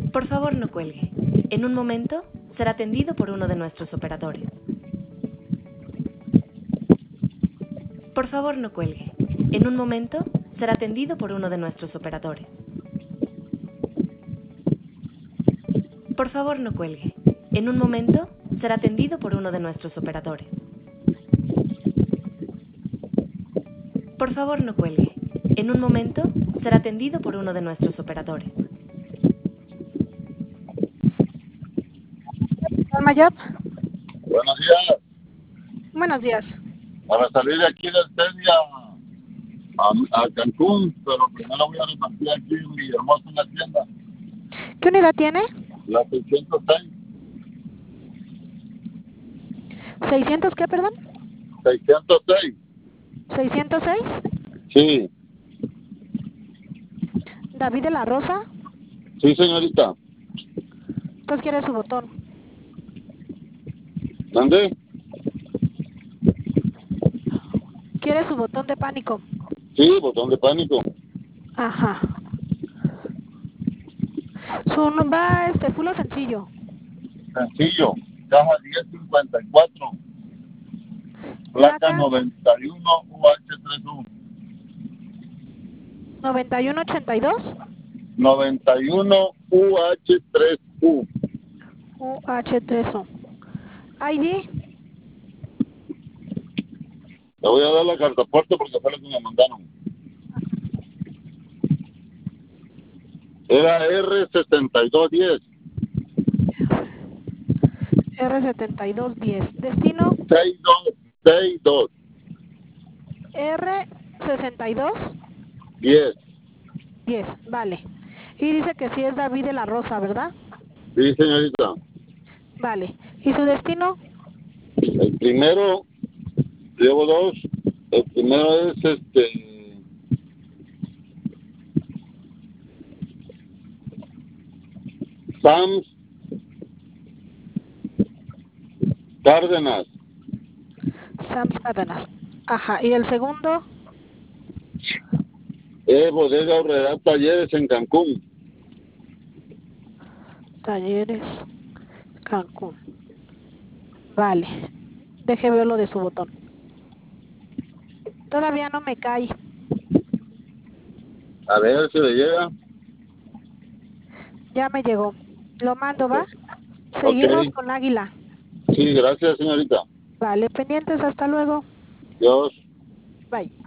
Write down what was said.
Por favor, no cuelgue. En un momento será atendido por uno de nuestros operadores. Por favor, no cuelgue. En un momento será atendido por uno de nuestros operadores. Por favor, no cuelgue. En un momento será atendido por uno de nuestros operadores. Por favor, no cuelgue. En un momento será atendido por uno de nuestros operadores. Mayap. Buenos días. Buenos días. Para salir de aquí del Tedia a Cancún, pero primero voy a repartir aquí en Villahermosa en la tienda. ¿Qué unidad tiene? La 606. ¿600 qué, perdón? 606. ¿606? Sí. ¿David de la Rosa? Sí, señorita. Entonces quiere su botón. ¿Dónde? ¿Quiere su botón de pánico? Sí, botón de pánico. Ajá. Va full o sencillo. Sencillo. Caja 1054. Placa 91 UH3U. 9182. 91 UH3U. UH3U. ID. Le voy a dar la carta fuerte porque fue lo que me mandaron. Era R7210. R7210. Destino. 6262. R62. 10. 10, vale. Y dice que sí es David de la Rosa, ¿verdad? Sí, señorita. Vale. ¿Y su destino? El primero, llevo dos. El primero es Sam's Cárdenas. Sam's Cárdenas. Ajá. ¿Y el segundo? Bodega Aurrera Talleres en Cancún. Talleres Cancún. Vale. Deje ver lo de su botón. Todavía no me cae. A ver si le llega. Ya me llegó. Lo mando, ¿va? Seguimos con Águila. Sí, gracias, señorita. Vale, pendientes. Hasta luego. Dios. Bye.